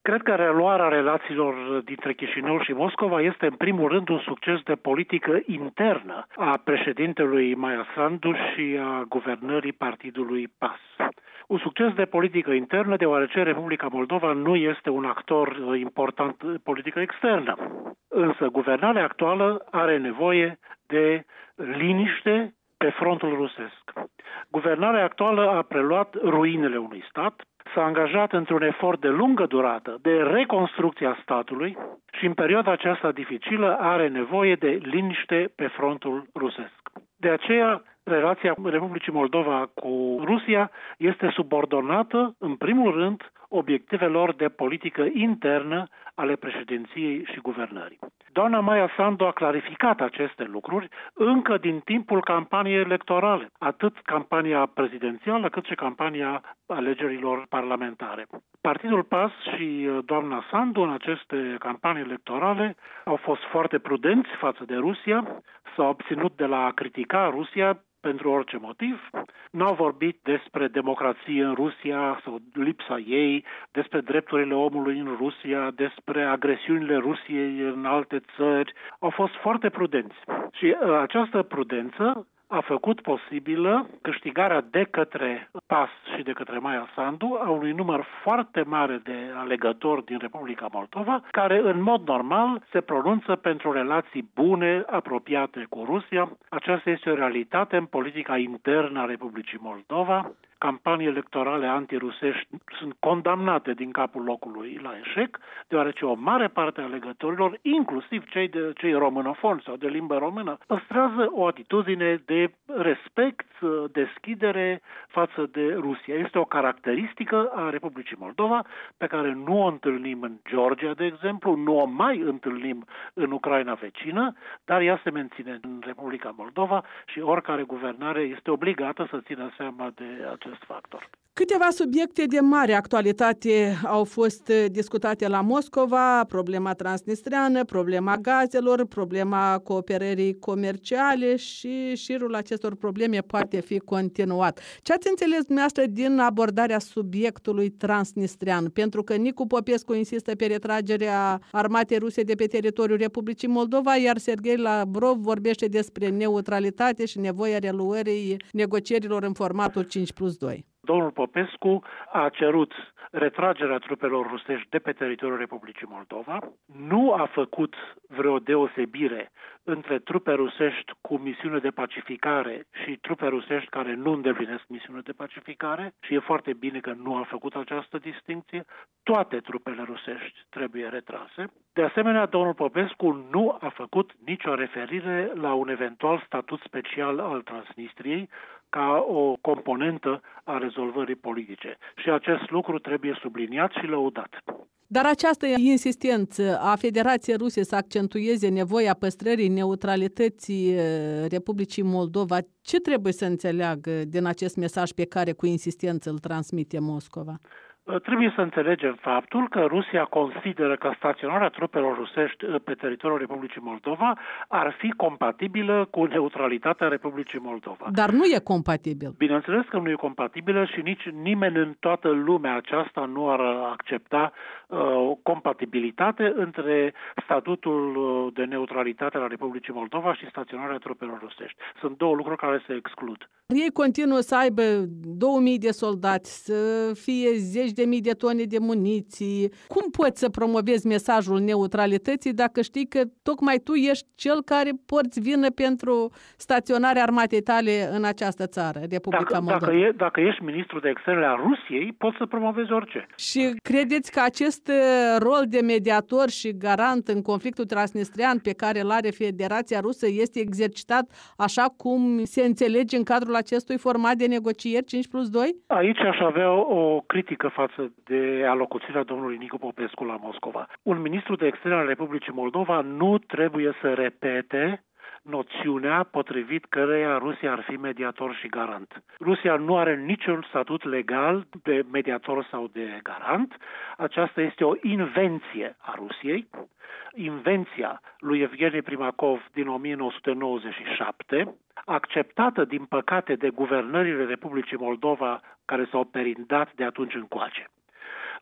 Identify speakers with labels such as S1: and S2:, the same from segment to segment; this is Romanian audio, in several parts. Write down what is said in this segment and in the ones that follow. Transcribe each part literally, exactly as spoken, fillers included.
S1: Cred că reluarea relațiilor dintre Chișinău și Moscova este în primul rând un succes de politică internă a președintelui Maia Sandu și a guvernării partidului P A S. Un succes de politică internă deoarece Republica Moldova nu este un actor important în politică externă. Însă guvernarea actuală are nevoie de liniște pe frontul rusesc. Guvernarea actuală a preluat ruinele unui stat, s-a angajat într-un efort de lungă durată de reconstrucție a statului și în perioada aceasta dificilă are nevoie de liniște pe frontul rusesc. De aceea, relația Republicii Moldova cu Rusia este subordonată, în primul rând, obiectivelor de politică internă ale președinției și guvernării. Doamna Maia Sandu a clarificat aceste lucruri încă din timpul campaniei electorale, atât campania prezidențială cât și campania alegerilor parlamentare. Partidul P A S și doamna Sandu în aceste campanii electorale au fost foarte prudenți față de Rusia, s-au obținut de la a critica Rusia pentru orice motiv, n-au vorbit despre democrație în Rusia sau lipsa ei, despre drepturile omului în Rusia, despre agresiunile Rusiei în alte țări. Au fost foarte prudenți și această prudență a făcut posibilă câștigarea de către P A S și de către Maia Sandu a unui număr foarte mare de alegători din Republica Moldova, care în mod normal se pronunță pentru relații bune, apropiate cu Rusia. Aceasta este o realitate în politica internă a Republicii Moldova. Campanii electorale antirusești sunt condamnate din capul locului la eșec, deoarece o mare parte a alegătorilor, inclusiv cei, de, cei românofoni sau de limbă română, păstrează o atitudine de respect, deschidere față de Rusia. Este o caracteristică a Republicii Moldova pe care nu o întâlnim în Georgia, de exemplu, nu o mai întâlnim în Ucraina vecină, dar ea se menține în Republica Moldova și oricare guvernare este obligată să țină seama de acest factor.
S2: Câteva subiecte de mare actualitate au fost discutate la Moscova, problema transnistreană, problema gazelor, problema cooperării comerciale și șirul acestor probleme poate fi continuat. Ce ați înțeles dumneavoastră din abordarea subiectului transnistrean? Pentru că Nicu Popescu insistă pe retragerea armatei ruse de pe teritoriul Republicii Moldova, iar Serghei Lavrov vorbește despre neutralitate și nevoia reluării negocierilor în formatul cinci plus doi.
S1: Domnul Popescu a cerut retragerea trupelor rusești de pe teritoriul Republicii Moldova, nu a făcut vreo deosebire între trupe rusești cu misiune de pacificare și trupe rusești care nu îndeplinesc misiune de pacificare și e foarte bine că nu a făcut această distincție. Toate trupele rusești trebuie retrase. De asemenea, domnul Popescu nu a făcut nicio referire la un eventual statut special al Transnistriei ca o componentă a rezolvării politice. Și acest lucru trebuie subliniat și lăudat.
S2: Dar această insistență a Federației Ruse să accentueze nevoia păstrării neutralității Republicii Moldova, ce trebuie să înțeleagă din acest mesaj pe care cu insistență îl transmite Moscova?
S1: Trebuie să înțelegem faptul că Rusia consideră că staționarea trupelor rusești pe teritoriul Republicii Moldova ar fi compatibilă cu neutralitatea Republicii Moldova.
S2: Dar nu e compatibil.
S1: Bineînțeles că nu e compatibilă și nici nimeni în toată lumea aceasta nu ar accepta o uh, compatibilitate între statutul de neutralitate al Republicii Moldova și staționarea trupelor rusești. Sunt două lucruri care se exclud.
S2: Ei continuă să aibă două mii de soldați, să fie zeci de mii de tone de muniții. Cum poți să promovezi mesajul neutralității dacă știi că tocmai tu ești cel care porți vină pentru staționarea armatei tale în această țară, Republica
S1: dacă,
S2: Moldova?
S1: Dacă, e, dacă ești ministru de externe al Rusiei, poți să promovezi orice.
S2: Și credeți că acest rol de mediator și garant în conflictul transnistrian pe care îl are Federația Rusă este exercitat așa cum se înțelege în cadrul acestui format de negocieri cinci plus doi?
S1: Aici aș avea o critică față de alocuțiunea domnului Nicu Popescu la Moscova. Un ministru de externe al Republicii Moldova nu trebuie să repete noțiunea potrivit căreia Rusia ar fi mediator și garant. Rusia nu are niciun statut legal de mediator sau de garant. Aceasta este o invenție a Rusiei. Invenția lui Evgeni Primakov din o mie nouă sute nouăzeci și șapte, acceptată din păcate de guvernările Republicii Moldova care s-au perindat de atunci încoace.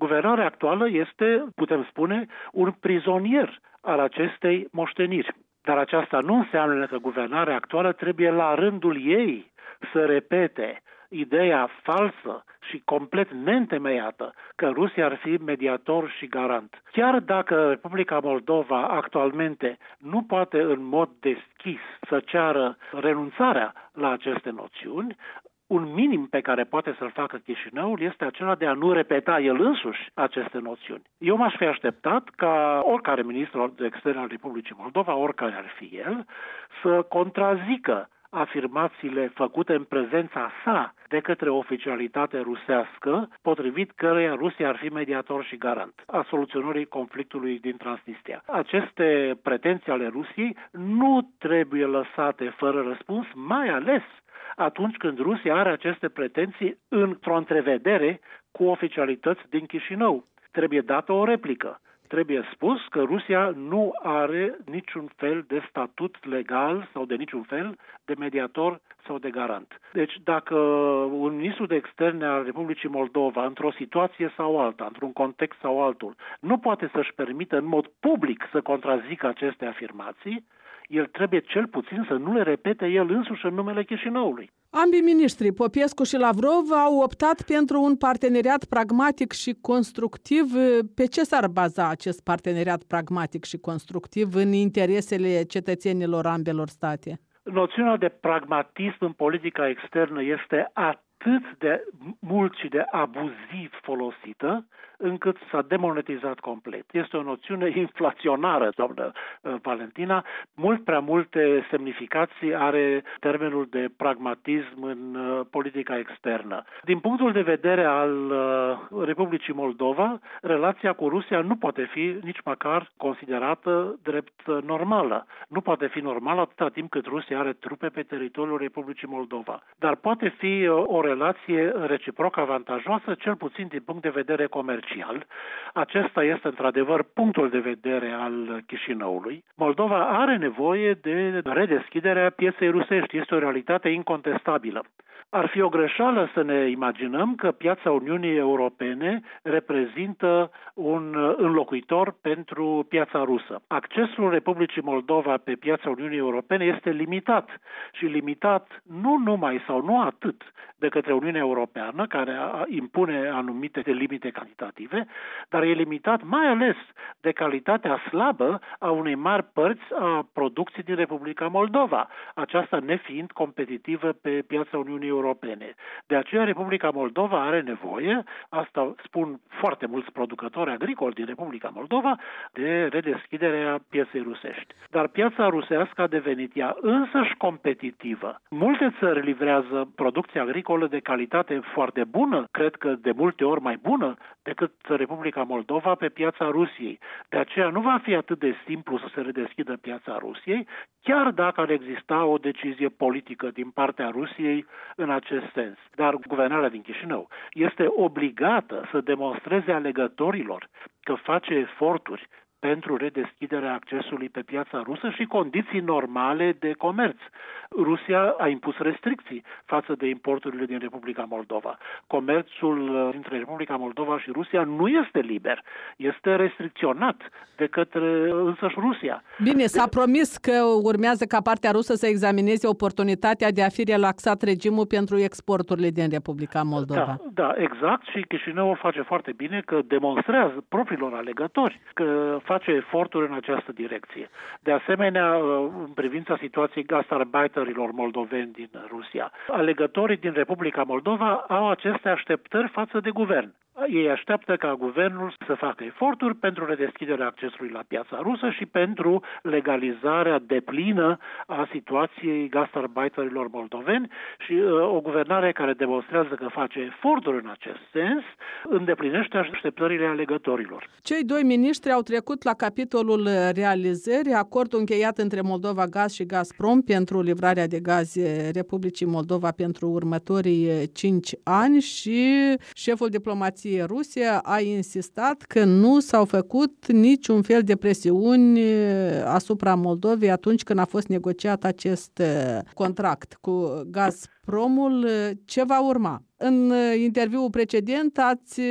S1: Guvernarea actuală este, putem spune, un prizonier al acestei moșteniri. Dar aceasta nu înseamnă că guvernarea actuală trebuie la rândul ei să repete ideea falsă și complet neîntemeiată că Rusia ar fi mediator și garant. Chiar dacă Republica Moldova actualmente nu poate în mod deschis să ceară renunțarea la aceste noțiuni, un minim pe care poate să-l facă Chișinăul este acela de a nu repeta el însuși aceste noțiuni. Eu m-aș fi așteptat ca oricare ministru de externe al Republicii Moldova, oricare ar fi el, să contrazică afirmațiile făcute în prezența sa de către o oficialitate rusească, potrivit căreia Rusia ar fi mediator și garant a soluționării conflictului din Transnistria. Aceste pretenții ale Rusiei nu trebuie lăsate fără răspuns, mai ales atunci când Rusia are aceste pretenții într-o întrevedere cu oficialități din Chișinău. Trebuie dată o replică. Trebuie spus că Rusia nu are niciun fel de statut legal sau de niciun fel de mediator sau de garant. Deci dacă un ministru de externe al Republicii Moldova, într-o situație sau alta, într-un context sau altul, nu poate să-și permită în mod public să contrazică aceste afirmații, el trebuie cel puțin să nu le repete el însuși în numele Chișinăului.
S2: Ambii miniștri, Popescu și Lavrov, au optat pentru un parteneriat pragmatic și constructiv. Pe ce s-ar baza acest parteneriat pragmatic și constructiv în interesele cetățenilor ambelor state?
S1: Noțiunea de pragmatism în politica externă este atât de mult și de abuziv folosită, încât s-a demonetizat complet. Este o noțiune inflaționară, doamnă Valentina. Mult prea multe semnificații are termenul de pragmatism în politica externă. Din punctul de vedere al Republicii Moldova, relația cu Rusia nu poate fi nici măcar considerată drept normală. Nu poate fi normală atâta timp cât Rusia are trupe pe teritoriul Republicii Moldova. Dar poate fi o relație reciproc avantajoasă, cel puțin din punct de vedere comercial. Acesta este într-adevăr punctul de vedere al Chișinăului. Moldova are nevoie de redeschiderea pieței rusești. Este o realitate incontestabilă. Ar fi o greșeală să ne imaginăm că piața Uniunii Europene reprezintă un înlocuitor pentru piața rusă. Accesul Republicii Moldova pe piața Uniunii Europene este limitat și limitat nu numai sau nu atât de către Uniunea Europeană, care impune anumite limite calitative, dar e limitat mai ales de calitatea slabă a unei mari părți a producției din Republica Moldova, aceasta nefiind competitivă pe piața Uniunii Europene. De aceea Republica Moldova are nevoie, asta spun foarte mulți producători agricoli din Republica Moldova, de redeschiderea pieței rusești. Dar piața rusească a devenit ea însăși competitivă. Multe țări livrează producție agricolă de calitate foarte bună, cred că de multe ori mai bună decât Republica Moldova pe piața Rusiei. De aceea nu va fi atât de simplu să se redeschidă piața Rusiei, chiar dacă ar exista o decizie politică din partea Rusiei în acest sens. Dar guvernarea din Chișinău este obligată să demonstreze alegătorilor că face eforturi pentru redeschiderea accesului pe piața rusă și condiții normale de comerț. Rusia a impus restricții față de importurile din Republica Moldova. Comerțul dintre Republica Moldova și Rusia nu este liber, este restricționat de către însăși Rusia.
S2: Bine, s-a promis că urmează ca partea rusă să examineze oportunitatea de a fi relaxat regimul pentru exporturile din Republica Moldova.
S1: Da, da, exact, și Chișinăul face foarte bine că demonstrează propriilor alegători că face eforturi în această direcție. De asemenea, în privința situației gastarbeiterilor moldoveni din Rusia, alegătorii din Republica Moldova au aceste așteptări față de guvern. Ei așteaptă ca guvernul să facă eforturi pentru redeschiderea accesului la piața rusă și pentru legalizarea deplină a situației gastarbeiterilor moldoveni și uh, o guvernare care demonstrează că face eforturi în acest sens îndeplinește așteptările alegătorilor.
S2: Cei doi miniștri au trecut la capitolul realizări, acordul încheiat între Moldova Gaz și Gazprom pentru livrarea de gaze Republicii Moldova pentru următorii cinci ani și șeful diplomației Rusia a insistat că nu s-au făcut niciun fel de presiuni asupra Moldovei atunci când a fost negociat acest contract cu Gazprom. Gazpromul, ce va urma? În interviul precedent ați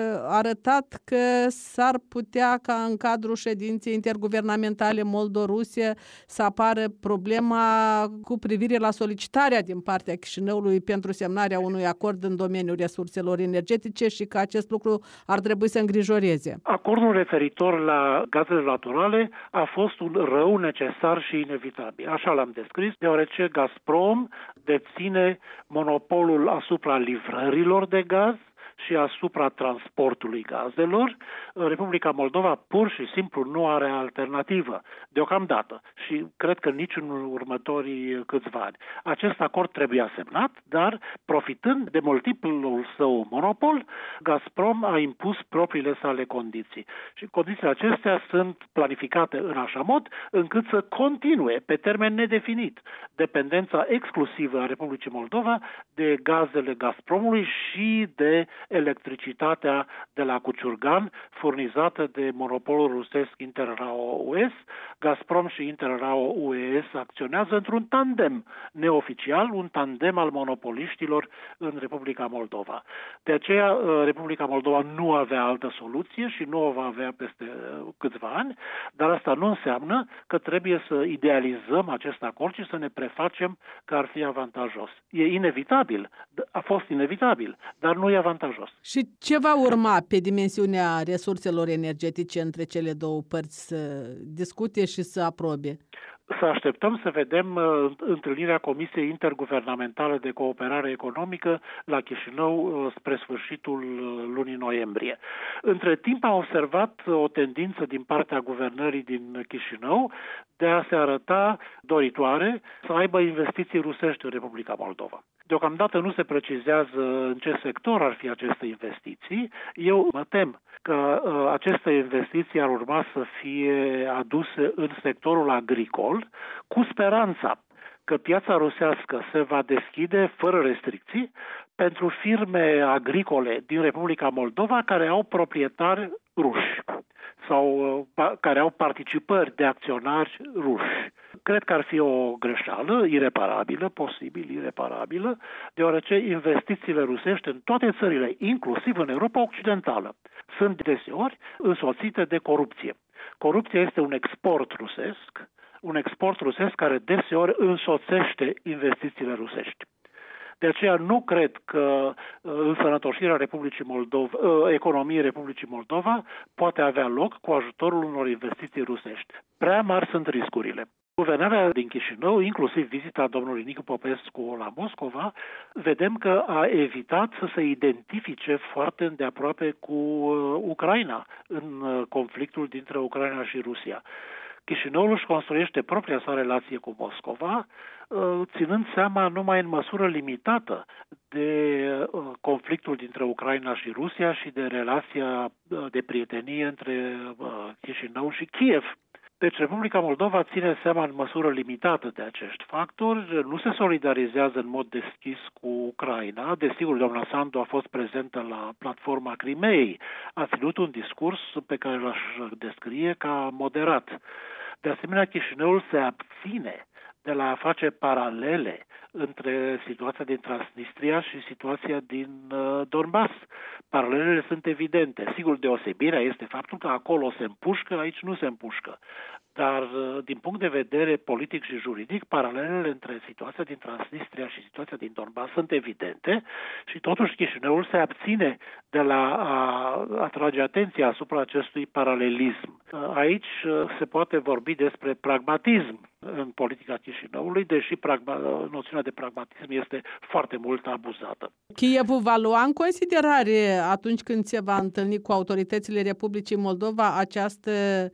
S2: arătat că s-ar putea ca în cadrul ședinței interguvernamentale Moldo-Rusie să apară problema cu privire la solicitarea din partea Chișinăului pentru semnarea unui acord în domeniul resurselor energetice și că acest lucru ar trebui să îngrijoreze.
S1: Acordul referitor la gazele naturale a fost un rău necesar și inevitabil. Așa l-am descris, deoarece Gazprom deține monopolul asupra livrărilor de gaz și asupra transportului gazelor. Republica Moldova pur și simplu nu are alternativă deocamdată și cred că nici în următorii câțiva ani. Acest acord trebuia semnat, dar profitând de multiplul său monopol, Gazprom a impus propriile sale condiții. Și condițiile acestea sunt planificate în așa mod încât să continue pe termen nedefinit dependența exclusivă a Republicii Moldova de gazele Gazpromului și de electricitatea de la Cuciurgan, furnizată de monopolul rusesc Interrao-U E S. Gazprom și Interrao-U E S acționează într-un tandem neoficial, un tandem al monopoliștilor în Republica Moldova. De aceea, Republica Moldova nu avea altă soluție și nu o va avea peste câțiva ani, dar asta nu înseamnă că trebuie să idealizăm acest acord și să ne prefacem că ar fi avantajos. E inevitabil, a fost inevitabil, dar nu e avantajos.
S2: Și ce va urma pe dimensiunea resurselor energetice între cele două părți să discute și să aprobe?
S1: Să așteptăm să vedem uh, întâlnirea Comisiei Interguvernamentale de Cooperare Economică la Chișinău uh, spre sfârșitul uh, lunii noiembrie. Între timp am observat o tendință din partea guvernării din Chișinău de a se arăta doritoare să aibă investiții rusești în Republica Moldova. Deocamdată nu se precizează în ce sector ar fi aceste investiții. Eu mă tem că uh, aceste investiții ar urma să fie aduse în sectorul agricol, cu speranța că piața rusească se va deschide fără restricții pentru firme agricole din Republica Moldova care au proprietari ruși sau uh, care au participări de acționari ruși. Cred că ar fi o greșeală ireparabilă, posibil ireparabilă, deoarece investițiile rusești în toate țările, inclusiv în Europa Occidentală, sunt deseori însoțite de corupție. Corupția este un export rusesc, un export rusesc care deseori însoțește investițiile rusești. De aceea nu cred că însănătoșirea Republicii Moldova, economiei Republicii Moldova poate avea loc cu ajutorul unor investiții rusești. Prea mari sunt riscurile. Guvernarea din Chișinău, inclusiv vizita domnului Nicu Popescu la Moscova, vedem că a evitat să se identifice foarte îndeaproape cu Ucraina în conflictul dintre Ucraina și Rusia. Chișinăul își construiește propria sa relație cu Moscova, ținând seama numai în măsură limitată de conflictul dintre Ucraina și Rusia și de relația de prietenie între Chișinău și Kiev. Deci Republica Moldova ține seama în măsură limitată de acești factori, nu se solidarizează în mod deschis cu Ucraina. Desigur, doamna Sandu a fost prezentă la platforma Crimeei, a ținut un discurs pe care l-aș descrie ca moderat. De asemenea, Chișinăul se abține de la a face paralele între situația din Transnistria și situația din uh, Donbass. Paralelele sunt evidente. Sigur, deosebirea este faptul că acolo se împușcă, aici nu se împușcă. Dar, uh, din punct de vedere politic și juridic, paralelele între situația din Transnistria și situația din Donbass sunt evidente și totuși Chișinăul se abține de la a atrage atenția asupra acestui paralelism. Uh, aici uh, se poate vorbi despre pragmatism în politica Chișinăului, deși pragma, noțiunea de pragmatism este foarte mult abuzată.
S2: Kievul va lua în considerare atunci când se va întâlni cu autoritățile Republicii Moldova această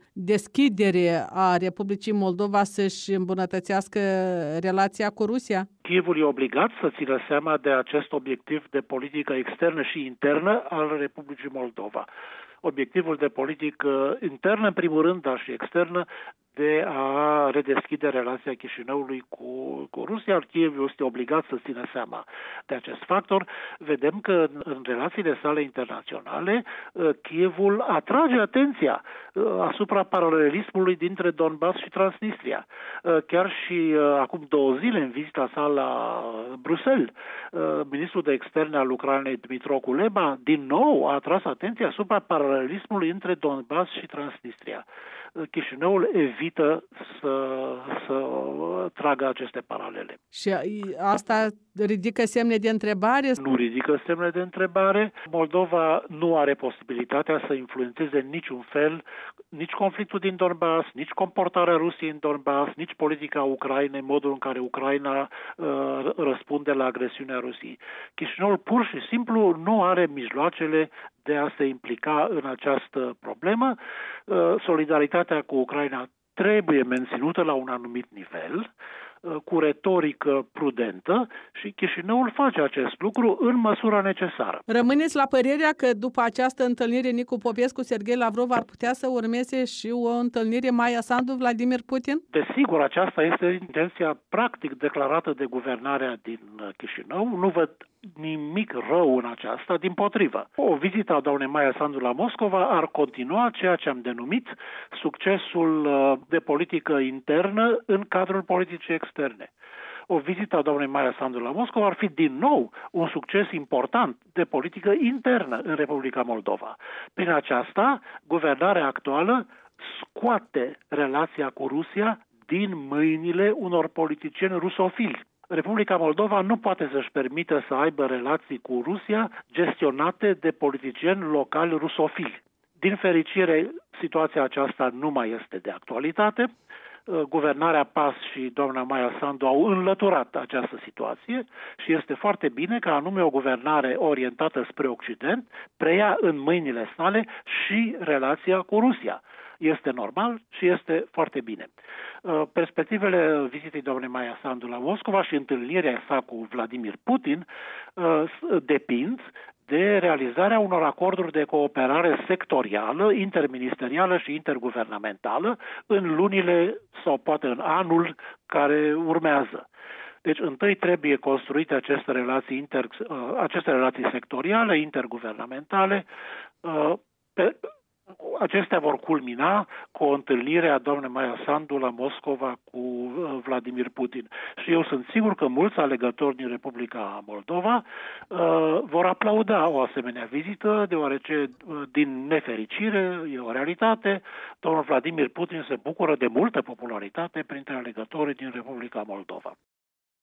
S2: deschidere a Republicii Moldova să-și îmbunătățească relația cu Rusia?
S1: Kievul e obligat să țină seama de acest obiectiv de politică externă și internă al Republicii Moldova. Obiectivul de politică internă, în primul rând, dar și externă, de a redeschide relația Chișinăului cu, cu Rusia. Kiev este obligat să țină seama de acest factor. Vedem că în, în relațiile sale internaționale, Kievul atrage atenția asupra paralelismului dintre Donbass și Transnistria. Chiar și acum două zile, în vizita sa la Bruxelles, ministrul de externe al Ucrainei, Dmytro Kuleba, din nou a atras atenția asupra paralelismului între Donbass și Transnistria. Chișinăul evită să, să tragă aceste paralele.
S2: Și asta ridică semne de întrebare?
S1: Nu ridică semne de întrebare. Moldova nu are posibilitatea să influențeze în niciun fel nici conflictul din Donbass, nici comportarea Rusiei în Donbass, nici politica Ucrainei, modul în care Ucraina uh, răspunde la agresiunea Rusiei. Chișinăul pur și simplu nu are mijloacele de a se implica în această problemă. Uh, solidaritatea cu Ucraina trebuie menținută la un anumit nivel, cu retorică prudentă, și Chișinăul face acest lucru în măsura necesară.
S2: Rămâneți la părerea că după această întâlnire Nicu Popescu-Serghei Lavrov ar putea să urmeze și o întâlnire Maia Sandu-Vladimir Putin?
S1: Desigur, aceasta este intenția practic declarată de guvernarea din Chișinău. Nu văd nimic rău în aceasta, dimpotrivă. O vizită a doamnei Maia Sandu la Moscova ar continua ceea ce am denumit succesul de politică internă în cadrul politicii externe. O vizită a doamnei Maia Sandu la Moscova ar fi din nou un succes important de politică internă în Republica Moldova. Prin aceasta, guvernarea actuală scoate relația cu Rusia din mâinile unor politicieni rusofili. Republica Moldova nu poate să-și permită să aibă relații cu Rusia gestionate de politicieni locali rusofili. Din fericire, situația aceasta nu mai este de actualitate. Guvernarea PAS și doamna Maia Sandu au înlăturat această situație și este foarte bine că anume o guvernare orientată spre Occident preia în mâinile sale și relația cu Rusia. Este normal și este foarte bine. Perspectivele vizitei doamnei Maia Sandu la Moscova și întâlnirea sa cu Vladimir Putin depind de realizarea unor acorduri de cooperare sectorială, interministerială și interguvernamentală în lunile sau poate în anul care urmează. Deci întâi trebuie construite aceste relații, inter, aceste relații sectoriale, interguvernamentale. Pe, Acestea vor culmina cu o întâlnire a doamnei Maia Sandu la Moscova cu Vladimir Putin. Și eu sunt sigur că mulți alegători din Republica Moldova uh, vor aplauda o asemenea vizită, deoarece, uh, din nefericire, e o realitate, domnul Vladimir Putin se bucură de multă popularitate printre alegătorii din Republica Moldova.